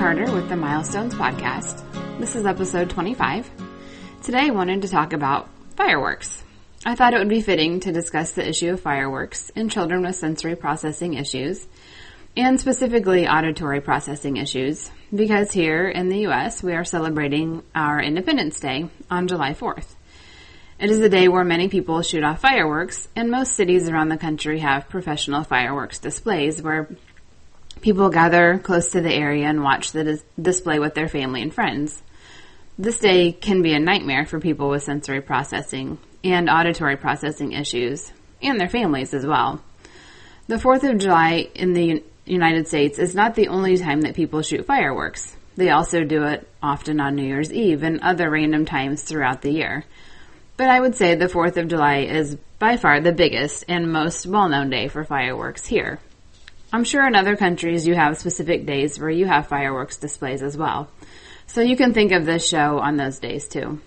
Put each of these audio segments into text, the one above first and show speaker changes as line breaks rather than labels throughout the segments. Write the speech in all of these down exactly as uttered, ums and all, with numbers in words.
Carter with the Milestones Podcast. This is episode twenty-five. Today I wanted to talk about fireworks. I thought it would be fitting to discuss the issue of fireworks in children with sensory processing issues, and specifically auditory processing issues, because here in the U S we are celebrating our Independence Day on July fourth. It is a day where many people shoot off fireworks, and most cities around the country have professional fireworks displays where people gather close to the area and watch the dis- display with their family and friends. This day can be a nightmare for people with sensory processing and auditory processing issues, and their families as well. The fourth of July in the U- United States is not the only time that people shoot fireworks. They also do it often on New Year's Eve and other random times throughout the year. But I would say the fourth of July is by far the biggest and most well-known day for fireworks here. I'm sure in other countries you have specific days where you have fireworks displays as well, so you can think of this show on those days too.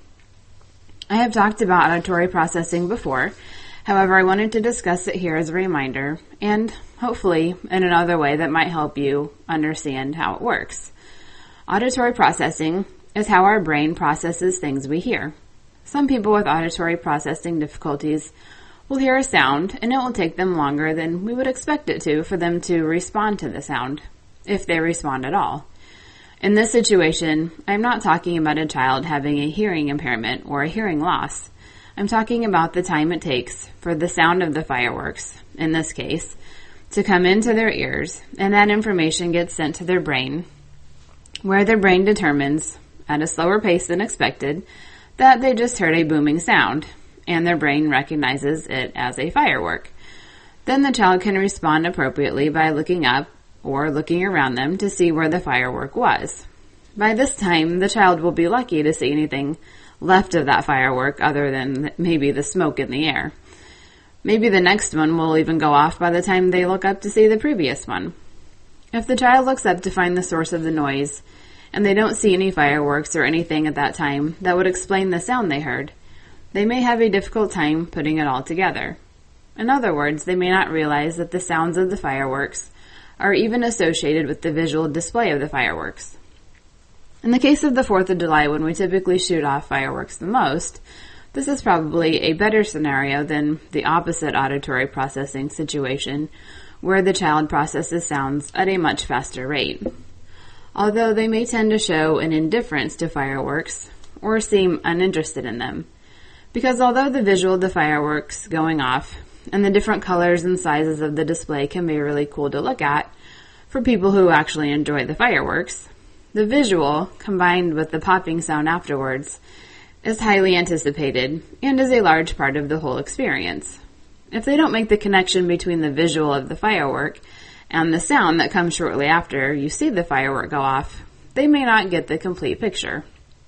I have talked about auditory processing before, however I wanted to discuss it here as a reminder, and hopefully in another way that might help you understand how it works. Auditory processing is how our brain processes things we hear. Some people with auditory processing difficulties will hear a sound, and it will take them longer than we would expect it to for them to respond to the sound, if they respond at all. In this situation, I'm not talking about a child having a hearing impairment or a hearing loss. I'm talking about the time it takes for the sound of the fireworks, in this case, to come into their ears, and that information gets sent to their brain, where their brain determines, at a slower pace than expected, that they just heard a booming sound, and their brain recognizes it as a firework. Then the child can respond appropriately by looking up or looking around them to see where the firework was. By this time, the child will be lucky to see anything left of that firework other than maybe the smoke in the air. Maybe the next one will even go off by the time they look up to see the previous one. If the child looks up to find the source of the noise, and they don't see any fireworks or anything at that time that would explain the sound they heard, they may have a difficult time putting it all together. In other words, they may not realize that the sounds of the fireworks are even associated with the visual display of the fireworks. In the case of the fourth of July, when we typically shoot off fireworks the most, this is probably a better scenario than the opposite auditory processing situation, where the child processes sounds at a much faster rate. Although they may tend to show an indifference to fireworks or seem uninterested in them. Because although the visual of the fireworks going off and the different colors and sizes of the display can be really cool to look at for people who actually enjoy the fireworks, the visual, combined with the popping sound afterwards, is highly anticipated and is a large part of the whole experience. If they don't make the connection between the visual of the firework and the sound that comes shortly after you see the firework go off, they may not get the complete picture.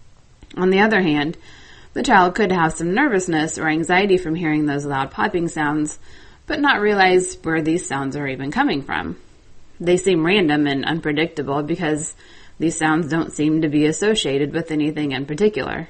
On the other hand, the child could have some nervousness or anxiety from hearing those loud popping sounds, but not realize where these sounds are even coming from. They seem random and unpredictable because these sounds don't seem to be associated with anything in particular.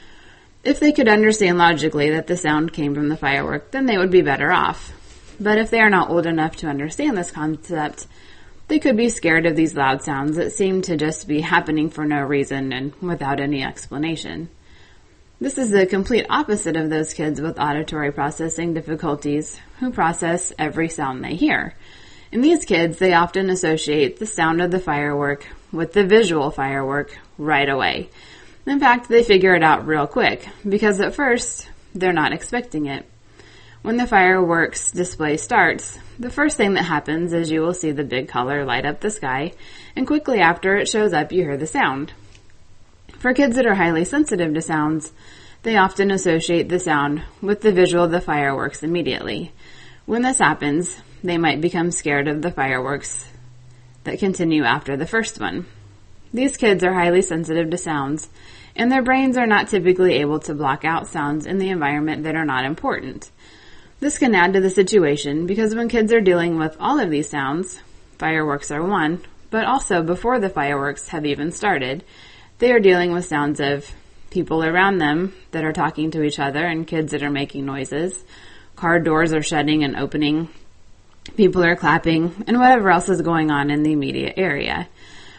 If they could understand logically that the sound came from the firework, then they would be better off. But if they are not old enough to understand this concept, they could be scared of these loud sounds that seem to just be happening for no reason and without any explanation. This is the complete opposite of those kids with auditory processing difficulties who process every sound they hear. In these kids, they often associate the sound of the firework with the visual firework right away. In fact, they figure it out real quick because at first, they're not expecting it. When the fireworks display starts, the first thing that happens is you will see the big color light up the sky, and quickly after it shows up, you hear the sound. For kids that are highly sensitive to sounds, they often associate the sound with the visual of the fireworks immediately. When this happens, they might become scared of the fireworks that continue after the first one. These kids are highly sensitive to sounds, and their brains are not typically able to block out sounds in the environment that are not important. This can add to the situation because when kids are dealing with all of these sounds, fireworks are one, but also before the fireworks have even started, they are dealing with sounds of people around them that are talking to each other and kids that are making noises, car doors are shutting and opening, people are clapping, and whatever else is going on in the immediate area.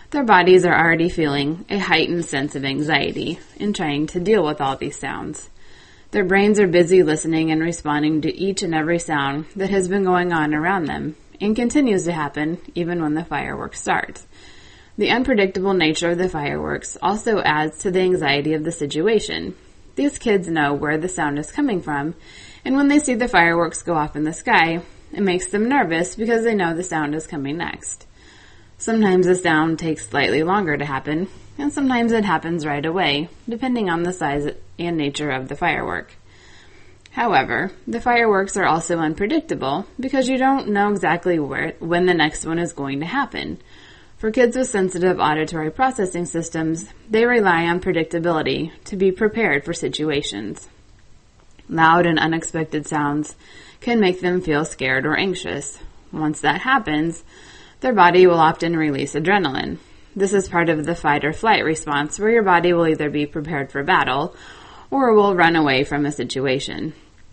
their bodies are already feeling a heightened sense of anxiety in trying to deal with all these sounds. Their brains are busy listening and responding to each and every sound that has been going on around them and continues to happen even when the fireworks start. The unpredictable nature of the fireworks also adds to the anxiety of the situation. These kids know where the sound is coming from, and when they see the fireworks go off in the sky, it makes them nervous because they know the sound is coming next. Sometimes the sound takes slightly longer to happen, and sometimes it happens right away, depending on the size and nature of the firework. However, the fireworks are also unpredictable because you don't know exactly where when the next one is going to happen. For kids with sensitive auditory processing systems, they rely on predictability to be prepared for situations. Loud and unexpected sounds can make them feel scared or anxious. Once that happens, their body will often release adrenaline. This is part of the fight or flight response where your body will either be prepared for battle or will run away from a situation.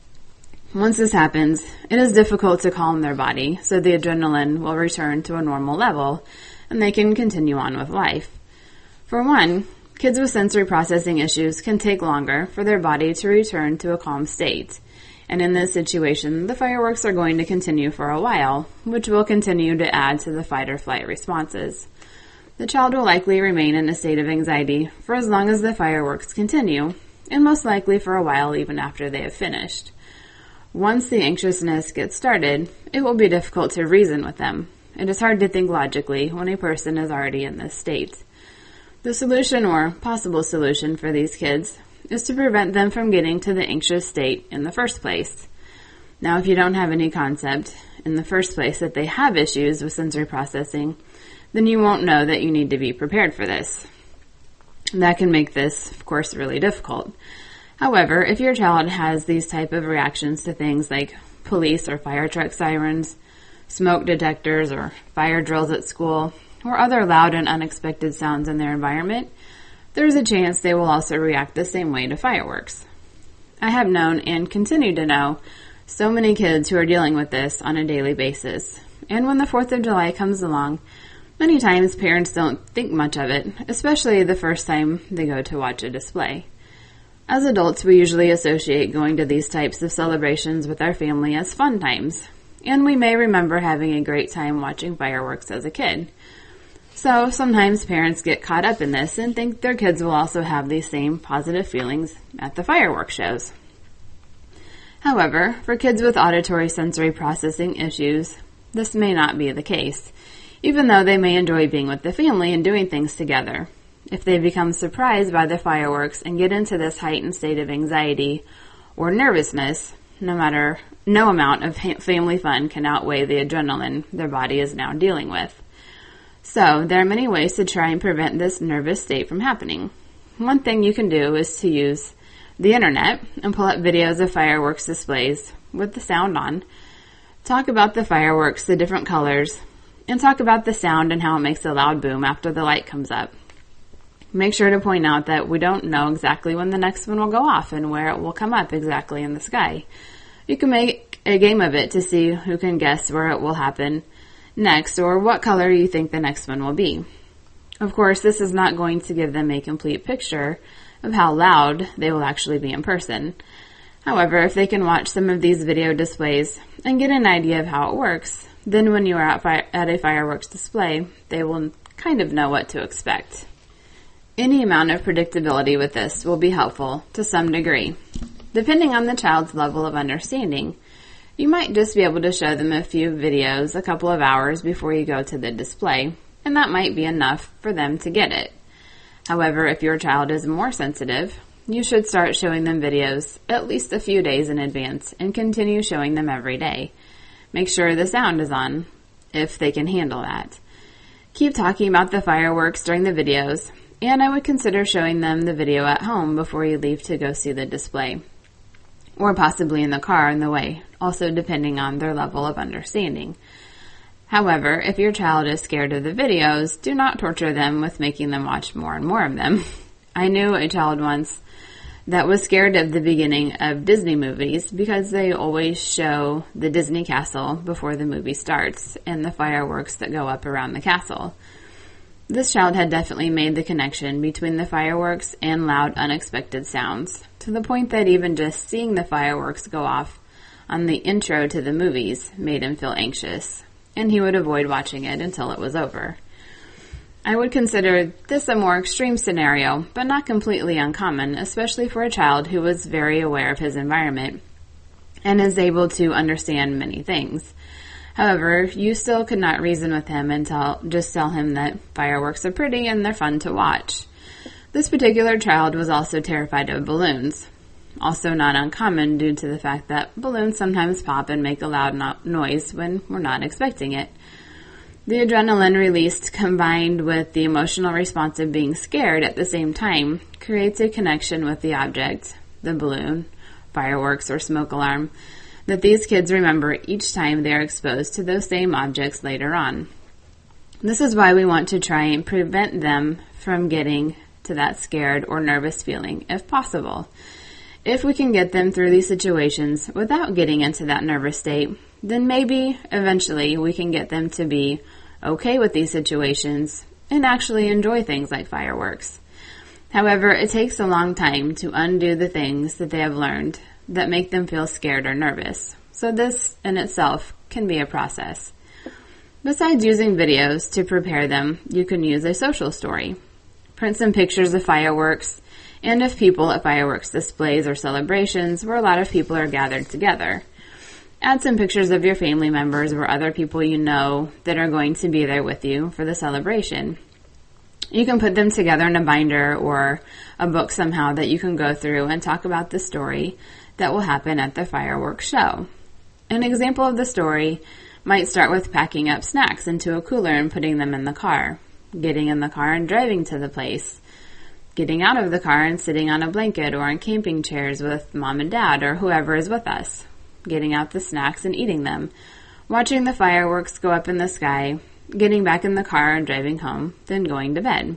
Once this happens, it is difficult to calm their body, so the adrenaline will return to a normal level and they can continue on with life. For one, kids with sensory processing issues can take longer for their body to return to a calm state. And in this situation, the fireworks are going to continue for a while, which will continue to add to the fight or flight responses. The child will likely remain in a state of anxiety for as long as the fireworks continue, and most likely for a while even after they have finished. Once the anxiousness gets started, it will be difficult to reason with them. It is hard to think logically when a person is already in this state. The solution or possible solution for these kids is to prevent them from getting to the anxious state in the first place. Now, if you don't have any concept in the first place that they have issues with sensory processing, then you won't know that you need to be prepared for this. That can make this, of course, really difficult. However, if your child has these type of reactions to things like police or fire truck sirens, smoke detectors or fire drills at school, or other loud and unexpected sounds in their environment, there's a chance they will also react the same way to fireworks. I have known and continue to know so many kids who are dealing with this on a daily basis. And when the fourth of July comes along, many times parents don't think much of it, especially the first time they go to watch a display. As adults, we usually associate going to these types of celebrations with our family as fun times, and we may remember having a great time watching fireworks as a kid. So sometimes parents get caught up in this and think their kids will also have these same positive feelings at the fireworks shows. However, for kids with auditory sensory processing issues, this may not be the case, even though they may enjoy being with the family and doing things together. If they become surprised by the fireworks and get into this heightened state of anxiety or nervousness, no matter, no amount of family fun can outweigh the adrenaline their body is now dealing with. So, there are many ways to try and prevent this nervous state from happening. One thing you can do is to use the internet and pull up videos of fireworks displays with the sound on, talk about the fireworks, the different colors, and talk about the sound and how it makes a loud boom after the light comes up. Make sure to point out that we don't know exactly when the next one will go off and where it will come up exactly in the sky. You can make a game of it to see who can guess where it will happen next or what color you think the next one will be. Of course, this is not going to give them a complete picture of how loud they will actually be in person. However, if they can watch some of these video displays and get an idea of how it works, then when you are at, fi- at a fireworks display, they will kind of know what to expect. Any amount of predictability with this will be helpful to some degree. Depending on the child's level of understanding, you might just be able to show them a few videos a couple of hours before you go to the display, and that might be enough for them to get it. However, if your child is more sensitive, you should start showing them videos at least a few days in advance and continue showing them every day. Make sure the sound is on, if they can handle that. Keep talking about the fireworks during the videos, and I would consider showing them the video at home before you leave to go see the display, or possibly in the car on the way, also depending on their level of understanding. However, if your child is scared of the videos, do not torture them with making them watch more and more of them. I knew a child once that was scared of the beginning of Disney movies because they always show the Disney castle before the movie starts and the fireworks that go up around the castle. This child had definitely made the connection between the fireworks and loud, unexpected sounds, to the point that even just seeing the fireworks go off on the intro to the movies made him feel anxious, and he would avoid watching it until it was over. I would consider this a more extreme scenario, but not completely uncommon, especially for a child who was very aware of his environment and is able to understand many things. However, you still could not reason with him and tell, just tell him that fireworks are pretty and they're fun to watch. This particular child was also terrified of balloons, also not uncommon due to the fact that balloons sometimes pop and make a loud no- noise when we're not expecting it. The adrenaline released combined with the emotional response of being scared at the same time creates a connection with the object, the balloon, fireworks, or smoke alarm, that these kids remember each time they are exposed to those same objects later on. This is why we want to try and prevent them from getting to that scared or nervous feeling, if possible. If we can get them through these situations without getting into that nervous state, then maybe eventually we can get them to be okay with these situations and actually enjoy things like fireworks. However, it takes a long time to undo the things that they have learned that make them feel scared or nervous. So this in itself can be a process. Besides using videos to prepare them, you can use a social story. Print some pictures of fireworks and of people at fireworks displays or celebrations where a lot of people are gathered together. Add some pictures of your family members or other people you know that are going to be there with you for the celebration. You can put them together in a binder or a book somehow that you can go through and talk about the story that will happen at the fireworks show. An example of the story might start with packing up snacks into a cooler and putting them in the car, getting in the car and driving to the place, getting out of the car and sitting on a blanket or in camping chairs with mom and dad or whoever is with us, getting out the snacks and eating them, watching the fireworks go up in the sky, getting back in the car and driving home, then going to bed.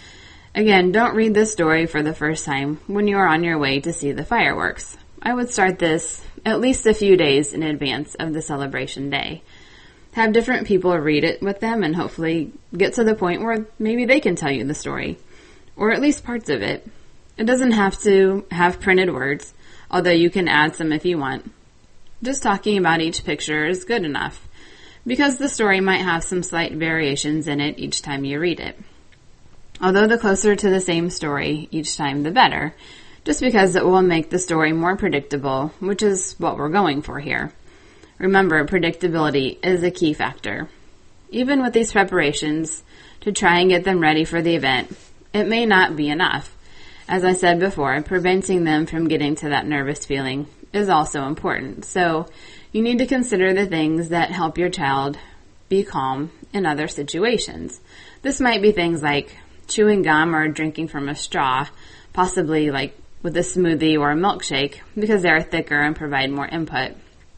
Again, don't read this story for the first time when you are on your way to see the fireworks. I would start this at least a few days in advance of the celebration day. Have different people read it with them and hopefully get to the point where maybe they can tell you the story, or at least parts of it. It doesn't have to have printed words, although you can add some if you want. Just talking about each picture is good enough, because the story might have some slight variations in it each time you read it. Although the closer to the same story each time, the better, just because it will make the story more predictable, which is what we're going for here. Remember, predictability is a key factor. Even with these preparations, to try and get them ready for the event, it may not be enough. As I said before, preventing them from getting to that nervous feeling is also important. So you need to consider the things that help your child be calm in other situations. This might be things like chewing gum or drinking from a straw, possibly like with a smoothie or a milkshake, because they are thicker and provide more input.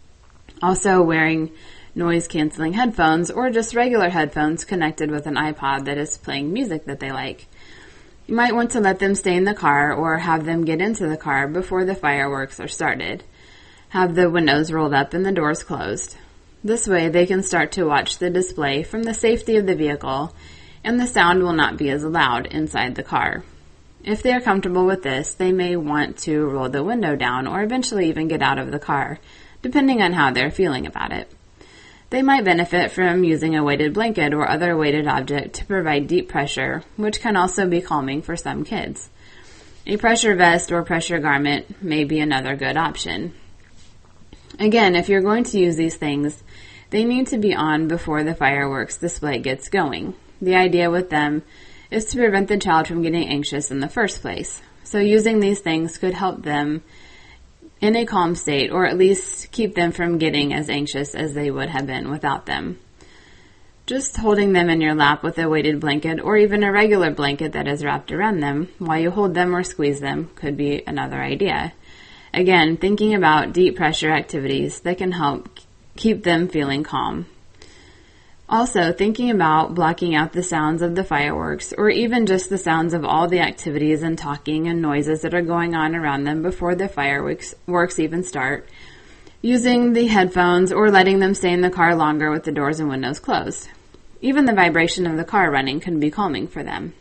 Also wearing noise-canceling headphones or just regular headphones connected with an iPod that is playing music that they like. You might want to let them stay in the car or have them get into the car before the fireworks are started. Have the windows rolled up and the doors closed. This way they can start to watch the display from the safety of the vehicle, and the sound will not be as loud inside the car. If they are comfortable with this, they may want to roll the window down or eventually even get out of the car, depending on how they're feeling about it. They might benefit from using a weighted blanket or other weighted object to provide deep pressure, which can also be calming for some kids. A pressure vest or pressure garment may be another good option. Again, if you're going to use these things, they need to be on before the fireworks display gets going. The idea with them is to prevent the child from getting anxious in the first place. So using these things could help them in a calm state, or at least keep them from getting as anxious as they would have been without them. Just holding them in your lap with a weighted blanket or even a regular blanket that is wrapped around them while you hold them or squeeze them could be another idea. Again, thinking about deep pressure activities that can help keep them feeling calm. Also, thinking about blocking out the sounds of the fireworks, or even just the sounds of all the activities and talking and noises that are going on around them before the fireworks works even start, using the headphones or letting them stay in the car longer with the doors and windows closed. Even the vibration of the car running can be calming for them.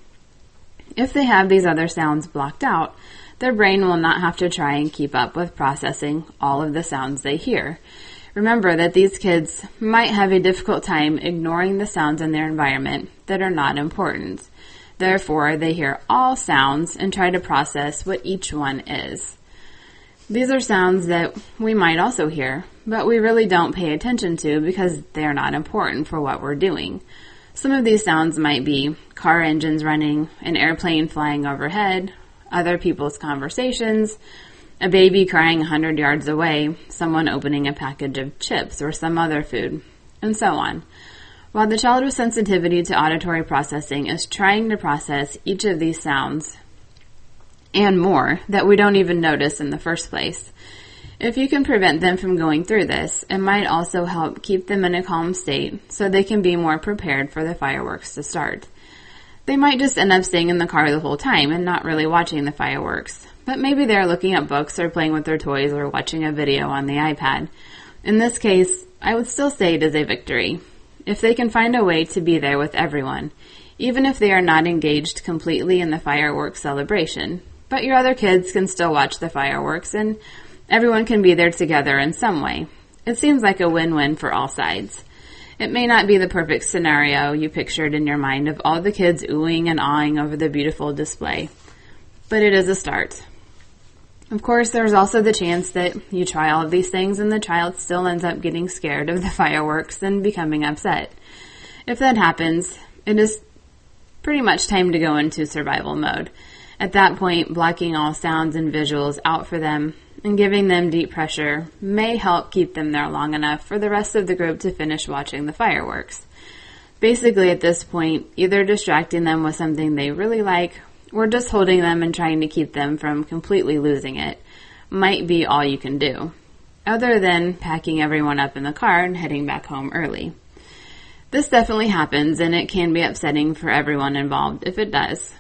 If they have these other sounds blocked out, their brain will not have to try and keep up with processing all of the sounds they hear. Remember that these kids might have a difficult time ignoring the sounds in their environment that are not important. Therefore, they hear all sounds and try to process what each one is. These are sounds that we might also hear, but we really don't pay attention to because they're not important for what we're doing. Some of these sounds might be car engines running, an airplane flying overhead, other people's conversations, a baby crying a hundred yards away, someone opening a package of chips or some other food, and so on. While the child with sensitivity to auditory processing is trying to process each of these sounds and more that we don't even notice in the first place, if you can prevent them from going through this, it might also help keep them in a calm state so they can be more prepared for the fireworks to start. They might just end up staying in the car the whole time and not really watching the fireworks, but maybe they're looking at books or playing with their toys or watching a video on the iPad. In this case, I would still say it is a victory. If they can find a way to be there with everyone, even if they are not engaged completely in the fireworks celebration, but your other kids can still watch the fireworks and everyone can be there together in some way. It seems like a win-win for all sides. It may not be the perfect scenario you pictured in your mind of all the kids oohing and awing over the beautiful display, but it is a start. Of course, there's also the chance that you try all of these things and the child still ends up getting scared of the fireworks and becoming upset. If that happens, it is pretty much time to go into survival mode. At that point, blocking all sounds and visuals out for them and giving them deep pressure may help keep them there long enough for the rest of the group to finish watching the fireworks. Basically, at this point, either distracting them with something they really like or just holding them and trying to keep them from completely losing it might be all you can do, other than packing everyone up in the car and heading back home early. This definitely happens, and it can be upsetting for everyone involved if it does.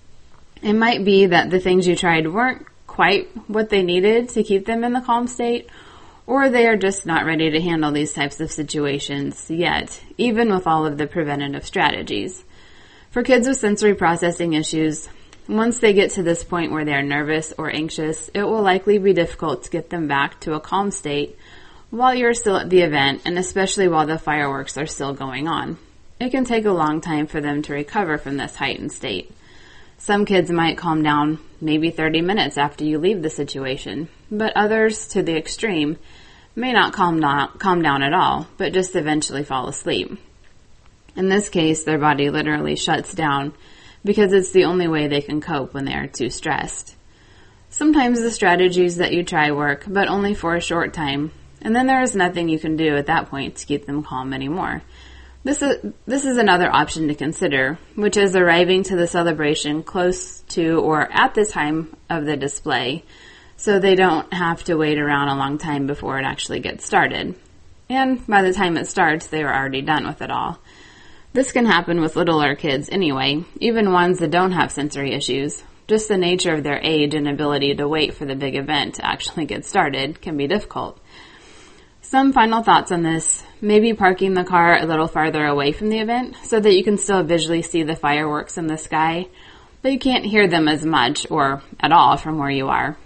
It might be that the things you tried weren't quite what they needed to keep them in the calm state, or they are just not ready to handle these types of situations yet, even with all of the preventative strategies. For kids with sensory processing issues, once they get to this point where they are nervous or anxious, it will likely be difficult to get them back to a calm state while you're still at the event, and especially while the fireworks are still going on. It can take a long time for them to recover from this heightened state. Some kids might calm down maybe thirty minutes after you leave the situation, but others, to the extreme, may not calm down, calm down at all, but just eventually fall asleep. In this case, their body literally shuts down because it's the only way they can cope when they are too stressed. Sometimes the strategies that you try work, but only for a short time, and then there is nothing you can do at that point to keep them calm anymore. This is, this is another option to consider, which is arriving to the celebration close to or at the time of the display, so they don't have to wait around a long time before it actually gets started. And by the time it starts, they are already done with it all. This can happen with littler kids anyway, even ones that don't have sensory issues. Just the nature of their age and ability to wait for the big event to actually get started can be difficult. Some final thoughts on this: maybe parking the car a little farther away from the event so that you can still visually see the fireworks in the sky, but you can't hear them as much or at all from where you are.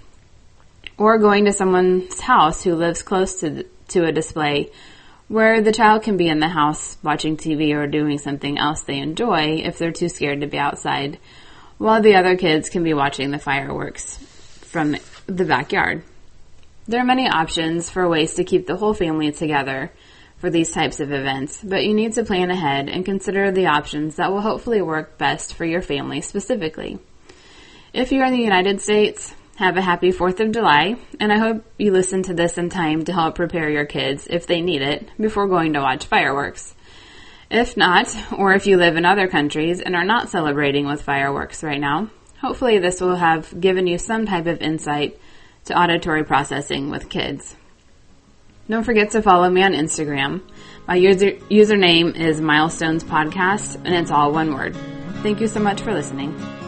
Or going to someone's house who lives close to, to a display where the child can be in the house watching T V or doing something else they enjoy if they're too scared to be outside, while the other kids can be watching the fireworks from the backyard. There are many options for ways to keep the whole family together for these types of events, but you need to plan ahead and consider the options that will hopefully work best for your family specifically. If you're in the United States, have a happy fourth of July, and I hope you listen to this in time to help prepare your kids, if they need it, before going to watch fireworks. If not, or if you live in other countries and are not celebrating with fireworks right now, hopefully this will have given you some type of insight to auditory processing with kids. Don't forget to follow me on Instagram. My user, username is Milestones Podcast, and it's all one word. Thank you so much for listening.